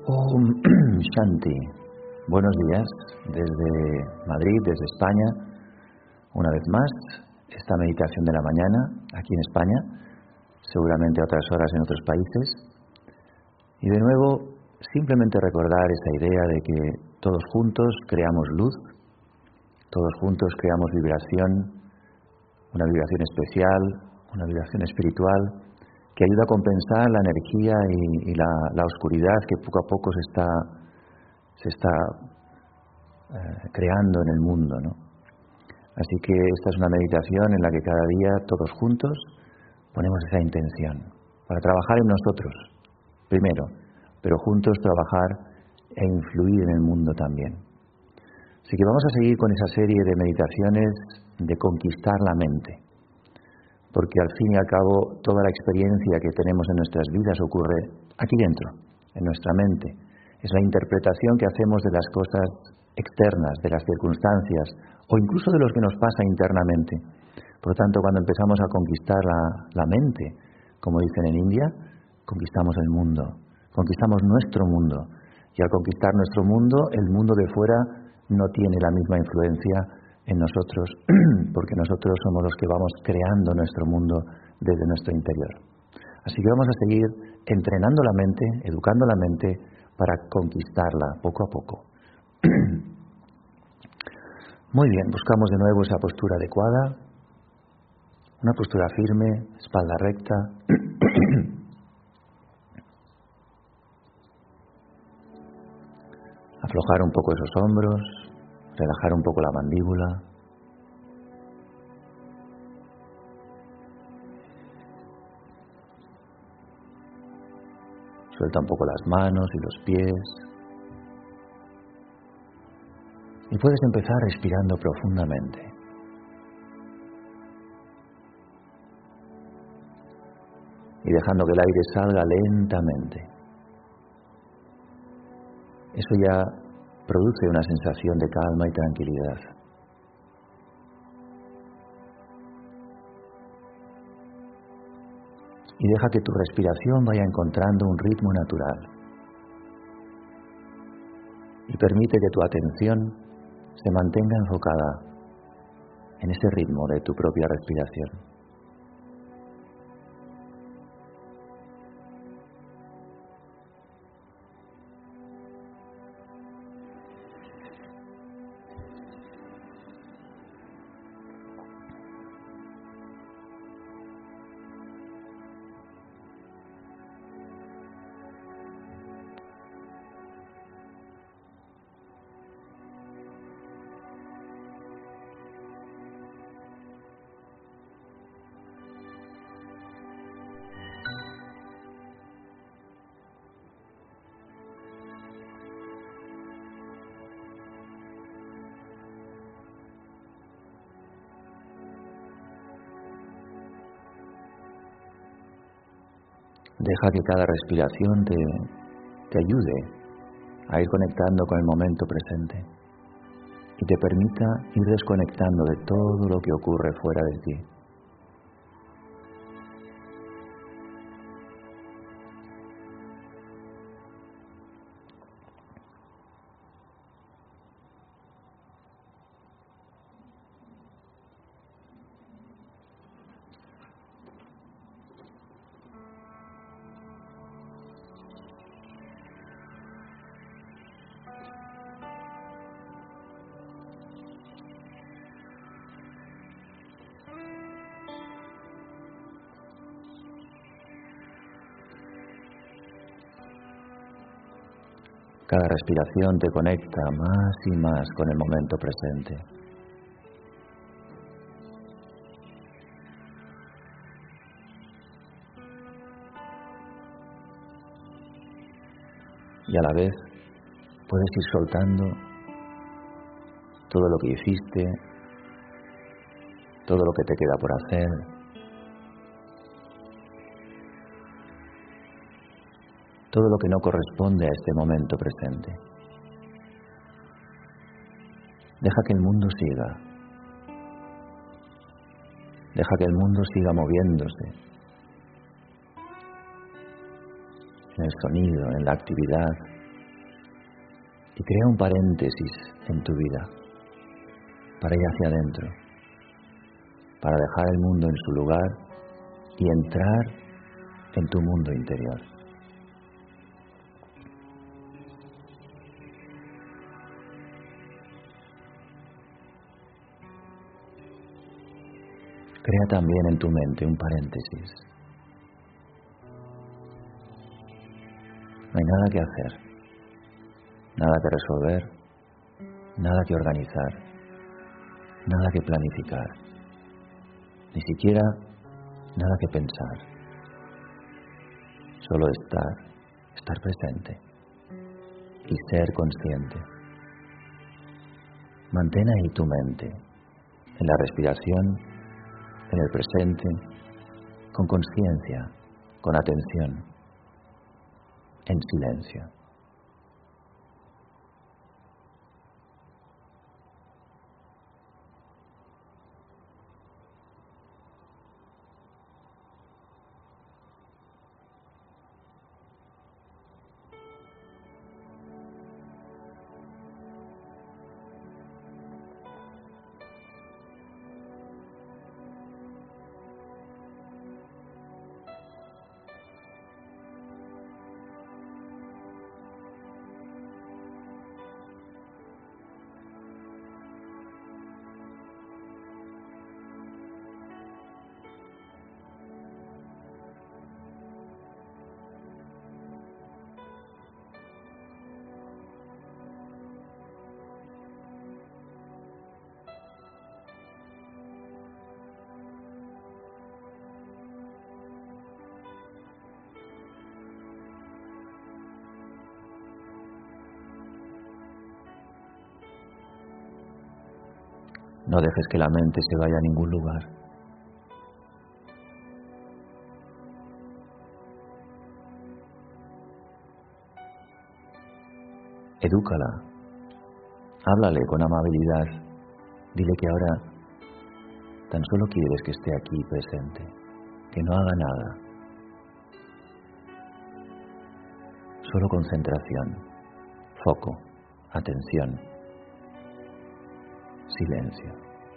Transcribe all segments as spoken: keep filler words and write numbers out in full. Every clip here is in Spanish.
Om Shanti. Buenos días desde Madrid, desde España. Una vez más, esta meditación de la mañana aquí en España, seguramente a otras horas en otros países. Y de nuevo, simplemente recordar esa idea de que todos juntos creamos luz, todos juntos creamos vibración, una vibración especial, una vibración espiritual, que ayuda a compensar la energía y, y la, la oscuridad que poco a poco se está, se está eh, creando en el mundo, ¿no? Así que esta es una meditación en la que cada día todos juntos ponemos esa intención para trabajar en nosotros, primero, pero juntos trabajar e influir en el mundo también. Así que vamos a seguir con esa serie de meditaciones de conquistar la mente. Porque al fin y al cabo toda la experiencia que tenemos en nuestras vidas ocurre aquí dentro, en nuestra mente. Es la interpretación que hacemos de las cosas externas, de las circunstancias o incluso de lo que nos pasa internamente. Por lo tanto, cuando empezamos a conquistar la, la mente, como dicen en India, conquistamos el mundo, conquistamos nuestro mundo. Y al conquistar nuestro mundo, el mundo de fuera no tiene la misma influencia en nosotros, porque nosotros somos los que vamos creando nuestro mundo desde nuestro interior. Así que vamos a seguir entrenando la mente, educando la mente para conquistarla poco a poco. Muy bien, buscamos de nuevo esa postura adecuada, una postura firme, espalda recta. Aflojar un poco esos hombros. Relajar un poco la mandíbula. Suelta un poco las manos y los pies. Y puedes empezar respirando profundamente. Y dejando que el aire salga lentamente. Eso ya produce una sensación de calma y tranquilidad. Y deja que tu respiración vaya encontrando un ritmo natural. Y permite que tu atención se mantenga enfocada en ese ritmo de tu propia respiración. Deja que cada respiración te, te ayude a ir conectando con el momento presente y te permita ir desconectando de todo lo que ocurre fuera de ti. Cada respiración te conecta más y más con el momento presente. Y a la vez puedes ir soltando todo lo que hiciste, todo lo que te queda por hacer. Todo lo que no corresponde a este momento presente. Deja que el mundo siga. Deja que el mundo siga moviéndose. En el sonido, en la actividad, y crea un paréntesis en tu vida para ir hacia adentro, para dejar el mundo en su lugar y entrar en tu mundo interior. Crea también en tu mente un paréntesis. No hay nada que hacer, nada que resolver, nada que organizar, nada que planificar, ni siquiera nada que pensar. Solo estar, estar presente y ser consciente. Mantén ahí tu mente, en la respiración, en el presente, con conciencia, con atención, en silencio. No dejes que la mente se vaya a ningún lugar. Edúcala. Háblale con amabilidad. Dile que ahora tan solo quieres que esté aquí presente, que no haga nada. Solo concentración, foco, atención, silencio.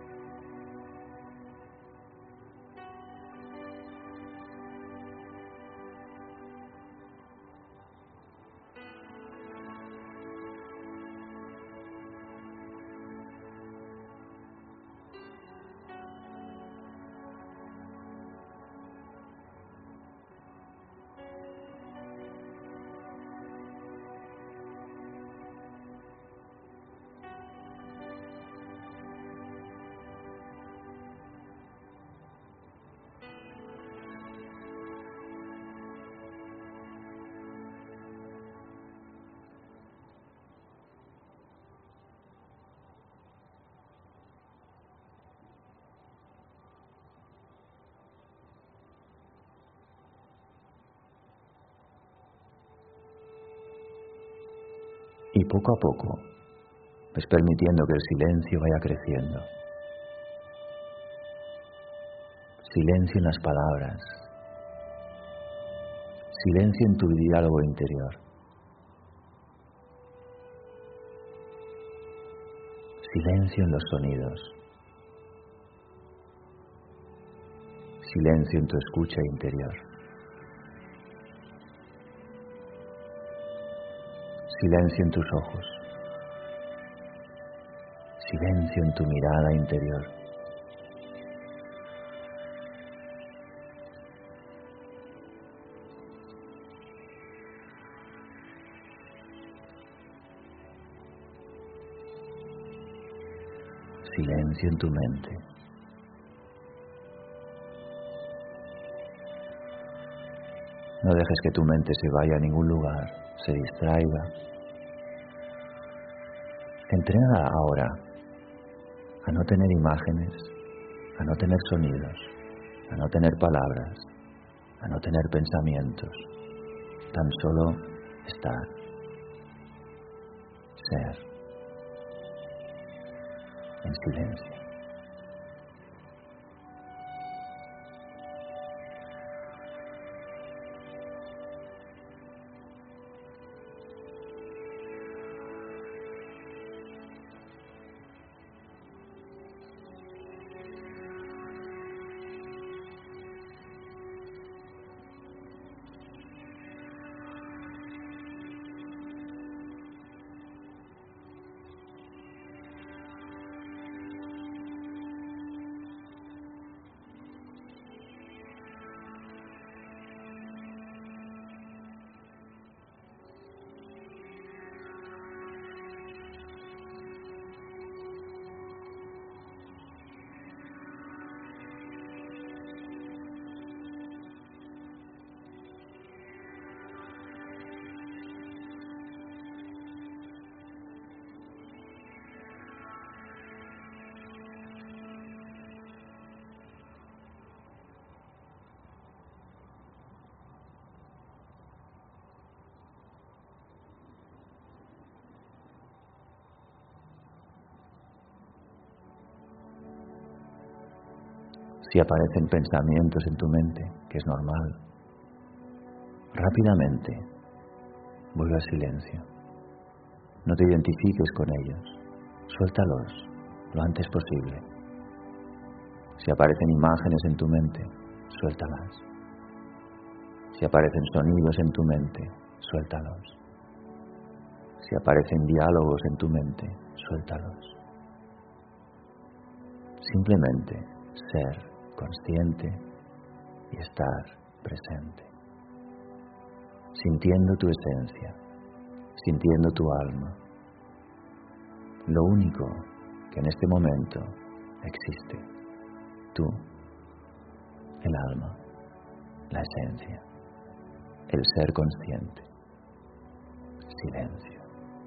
Y poco a poco, ves permitiendo que el silencio vaya creciendo. Silencio en las palabras. Silencio en tu diálogo interior. Silencio en los sonidos. Silencio en tu escucha interior. Silencio en tus ojos. Silencio en tu mirada interior. Silencio en tu mente. No dejes que tu mente se vaya a ningún lugar, se distraiga. Entrena ahora a no tener imágenes, a no tener sonidos, a no tener palabras, a no tener pensamientos, tan solo estar, ser, en silencio. Si aparecen pensamientos en tu mente, que es normal, rápidamente vuelve al silencio. No te identifiques con ellos, suéltalos lo antes posible. Si aparecen imágenes en tu mente, suéltalas. Si aparecen sonidos en tu mente, suéltalos. Si aparecen diálogos en tu mente, suéltalos. Simplemente ser consciente y estar presente, sintiendo tu esencia, sintiendo tu alma, lo único que en este momento existe, tú, el alma, la esencia, el ser consciente, silencio.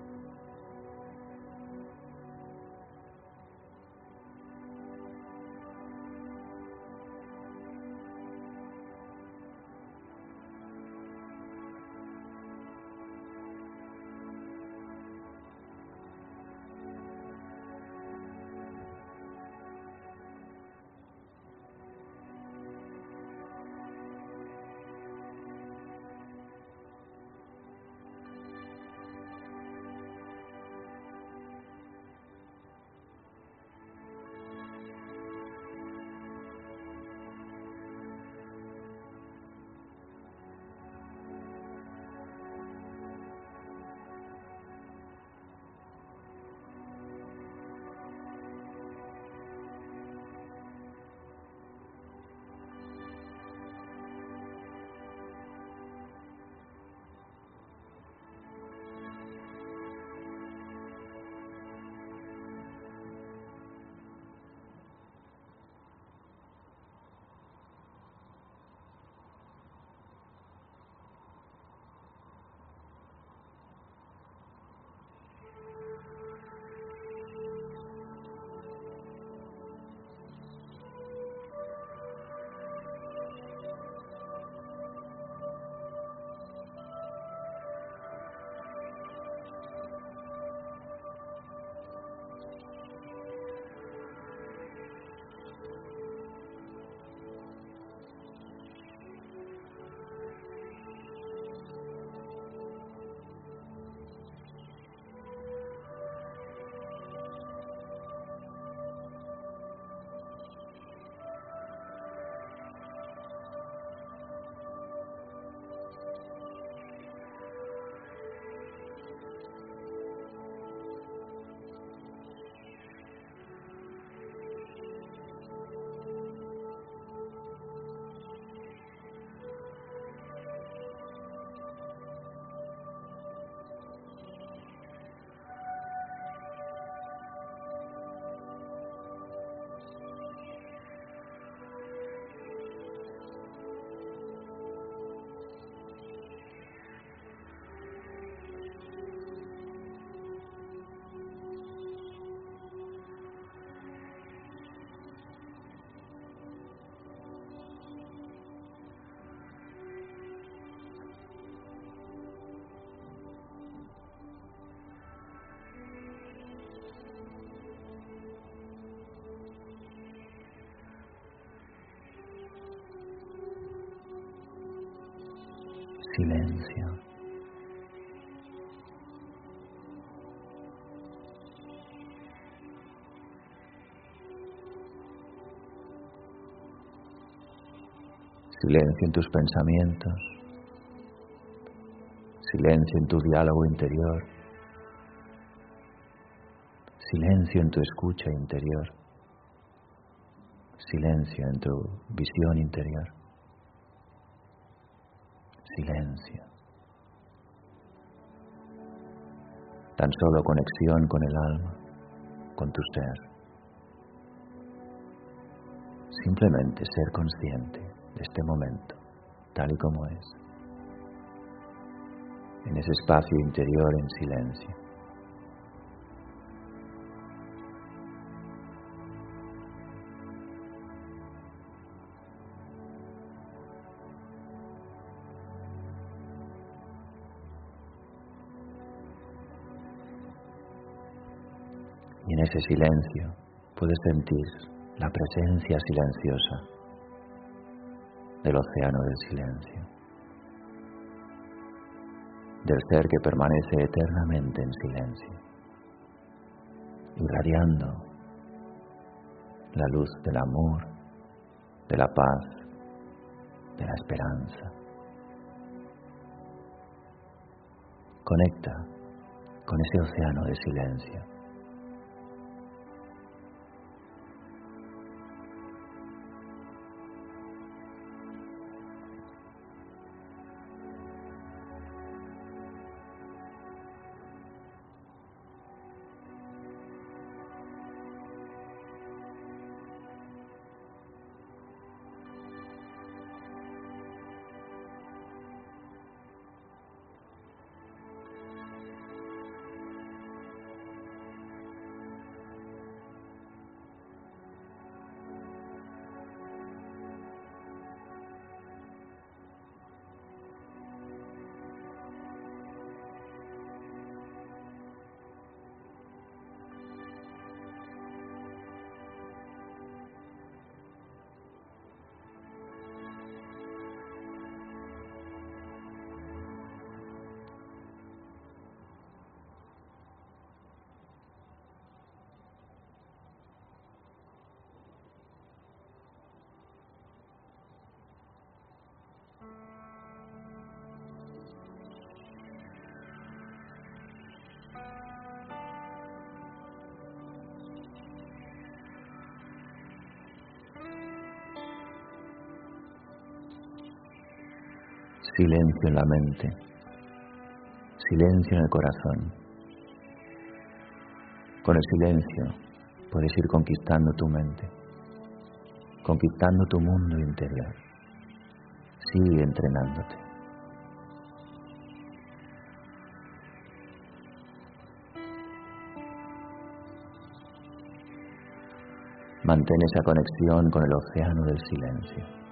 Silencio. Silencio en tus pensamientos. Silencio en tu diálogo interior. Silencio en tu escucha interior. Silencio en tu visión interior. Silencio. Tan solo conexión con el alma, con tu ser. Simplemente ser consciente de este momento, tal y como es. En ese espacio interior en silencio. Y en ese silencio puedes sentir la presencia silenciosa del océano del silencio, del ser que permanece eternamente en silencio, irradiando la luz del amor, de la paz, de la esperanza. Conecta con ese océano de silencio. Silencio en la mente, silencio en el corazón. Con el silencio puedes ir conquistando tu mente, conquistando tu mundo interior. Sigue entrenándote. Mantén esa conexión con el océano del silencio.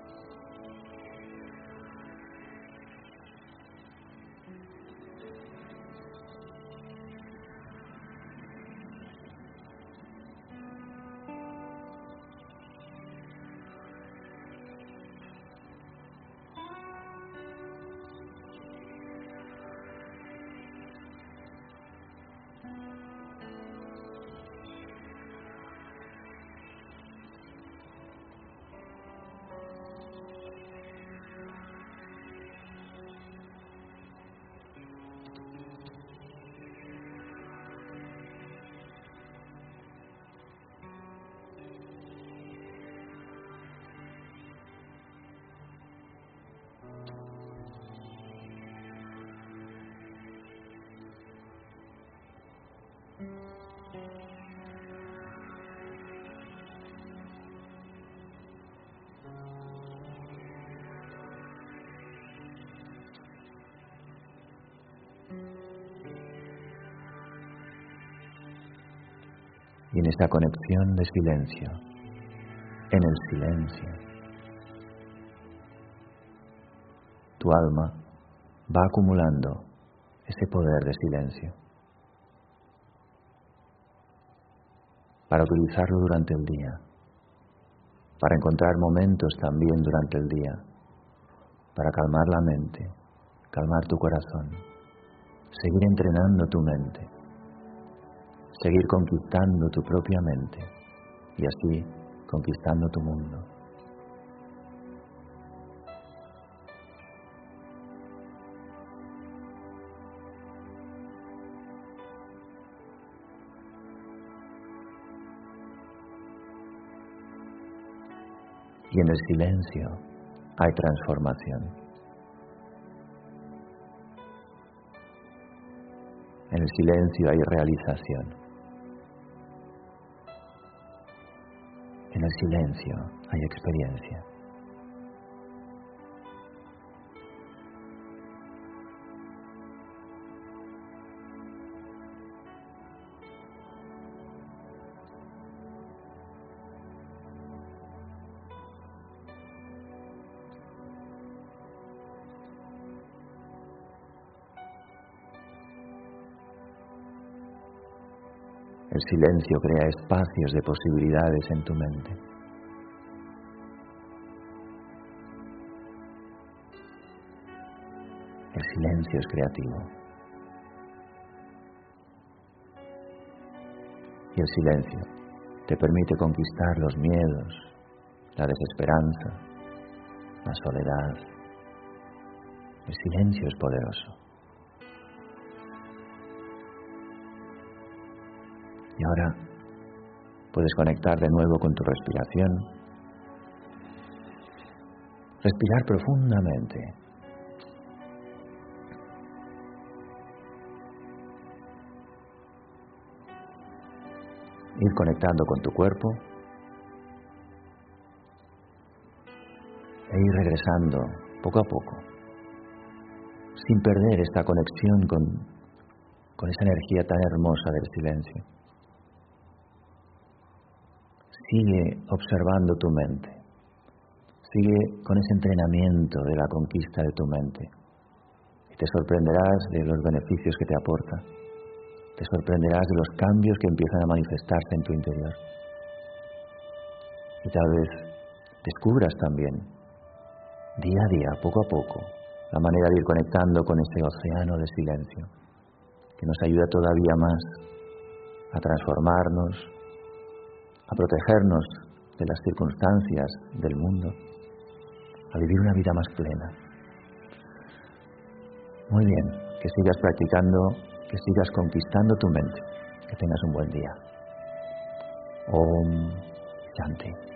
Y en esa conexión de silencio, en el silencio, tu alma va acumulando ese poder de silencio para utilizarlo durante el día, para encontrar momentos también durante el día, para calmar la mente, calmar tu corazón, seguir entrenando tu mente, seguir conquistando tu propia mente y así conquistando tu mundo. Y en el silencio hay transformación. En el silencio hay realización. En el silencio hay experiencia. El silencio crea espacios de posibilidades en tu mente. El silencio es creativo. Y el silencio te permite conquistar los miedos, la desesperanza, la soledad. El silencio es poderoso. Y ahora puedes conectar de nuevo con tu respiración. Respirar profundamente. Ir conectando con tu cuerpo e ir regresando poco a poco, sin perder esta conexión con, con esa energía tan hermosa del silencio. Sigue observando tu mente, sigue con ese entrenamiento de la conquista de tu mente y te sorprenderás de los beneficios que te aporta, te sorprenderás de los cambios que empiezan a manifestarse en tu interior y tal vez descubras también, día a día, poco a poco, la manera de ir conectando con ese océano de silencio que nos ayuda todavía más a transformarnos, a protegernos de las circunstancias del mundo, a vivir una vida más plena. Muy bien, que sigas practicando, que sigas conquistando tu mente, que tengas un buen día. Om Shanti.